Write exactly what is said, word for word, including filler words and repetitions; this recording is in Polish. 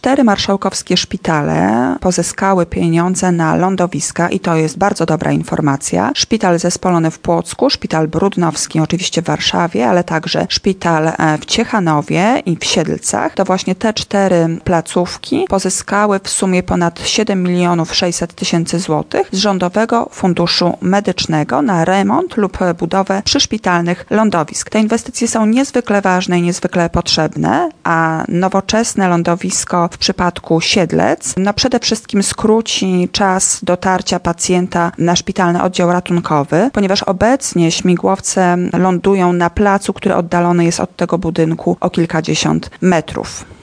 cztery marszałkowskie szpitale pozyskały pieniądze na lądowiska i to jest bardzo dobra informacja. Szpital zespolony w Płocku, szpital brudnowski oczywiście w Warszawie, ale także szpital w Ciechanowie i w Siedlcach. To właśnie te cztery placówki pozyskały w sumie ponad siedem milionów sześćset tysięcy złotych z Rządowego Funduszu Medycznego na remont lub budowę przyszpitalnych lądowisk. Te inwestycje są niezwykle ważne i niezwykle potrzebne, a nowoczesne lądowisko w przypadku Siedlec no przede wszystkim skróci czas dotarcia pacjenta na szpitalny oddział ratunkowy, ponieważ obecnie śmigłowce lądują na placu, który oddalony jest od tego budynku o kilkadziesiąt metrów.